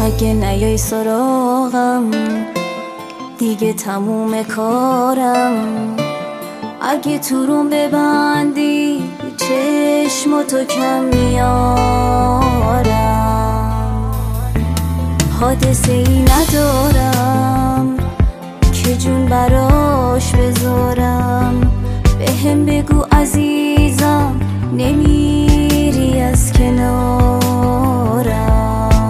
اگه نیای سراغم دیگه تموم کارم. اگه تو روم ببندی چشماتو کم میارم. حادثه ای ندارم که جون براش بذارم. بهم بگو عزیزم نمیری از کنارم،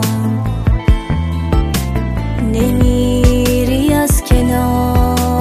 نمیری از کنارم.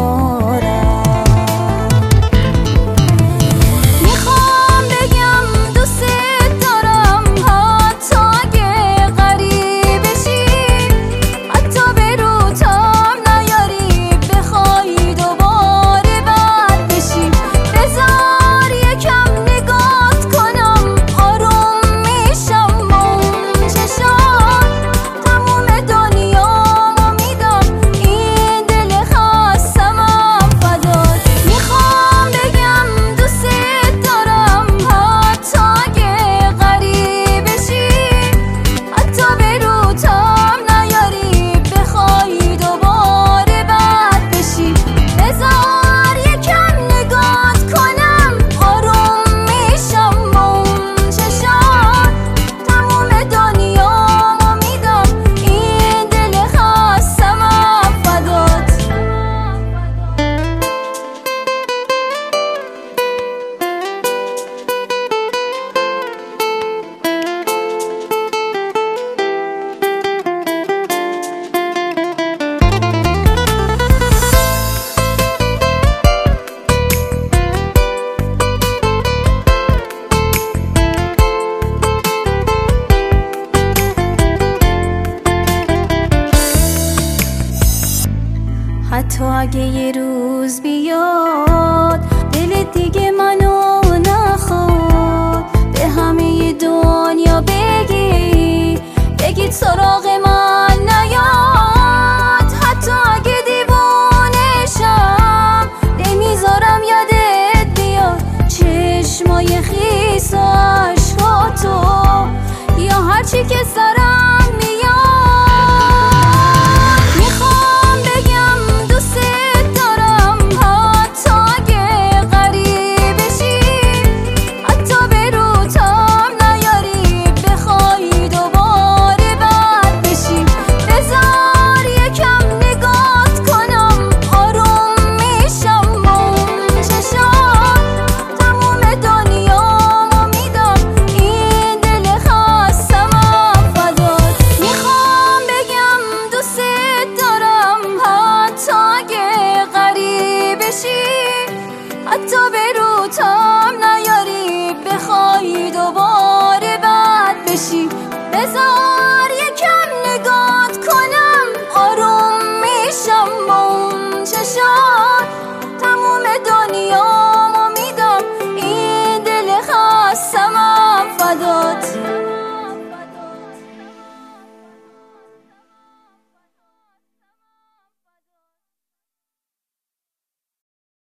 میخوام بگم دوست دارم حتی اگه غریب بشی، حتی به روتام نیاری بخوای دوباره بد بشی. بذار یکم نگات کنم آروم میشم با اون چشات. تموم دنیامو میدم این دل خستمم فدات. میخوام بگم دوست دارم حتی اگه غریب بشی، حتی به روتام نیاری بخوای دوباره بد بشی. بذار یکم نگات کنم آروم میشم با اون چشات. تموم دنیامو میدم این دل خستمم فدات. حتی اگه یه روز بیاد دل دیگه منو نخواد، به همه دنیا بگید سراغ من